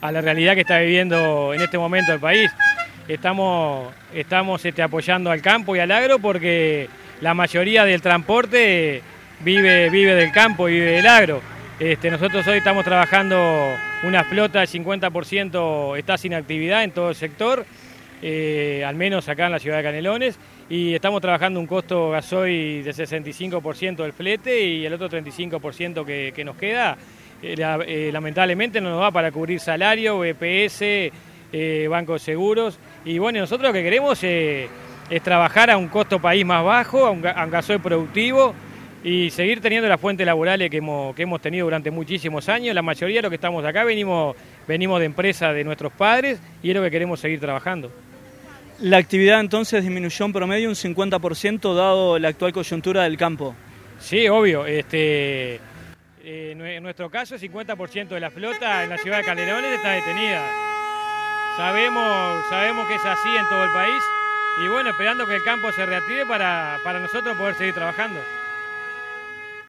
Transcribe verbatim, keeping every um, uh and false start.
a la realidad que está viviendo en este momento el país. Estamos, estamos este, apoyando al campo y al agro porque la mayoría del transporte vive, vive del campo y vive del agro. Este, nosotros hoy estamos trabajando una flota del cincuenta por ciento está sin actividad en todo el sector, eh, al menos acá en la ciudad de Canelones, y estamos trabajando un costo gasoil de sesenta y cinco por ciento del flete y el otro treinta y cinco por ciento que, que nos queda, eh, la, eh, lamentablemente no nos va para cubrir salario, B P S, eh, bancos seguros, y bueno, nosotros lo que queremos eh, es trabajar a un costo país más bajo, a un, a un gasoil productivo, y seguir teniendo las fuentes laborales que hemos, que hemos tenido durante muchísimos años. La mayoría de los que estamos acá venimos, venimos de empresas de nuestros padres y es lo que queremos seguir trabajando. La actividad entonces disminuyó en promedio un cincuenta por ciento dado la actual coyuntura del campo. Sí, obvio. Este, eh, en nuestro caso, el cincuenta por ciento de la flota en la ciudad de Canelones está detenida. Sabemos, sabemos que es así en todo el país y bueno, esperando que el campo se reactive para, para nosotros poder seguir trabajando.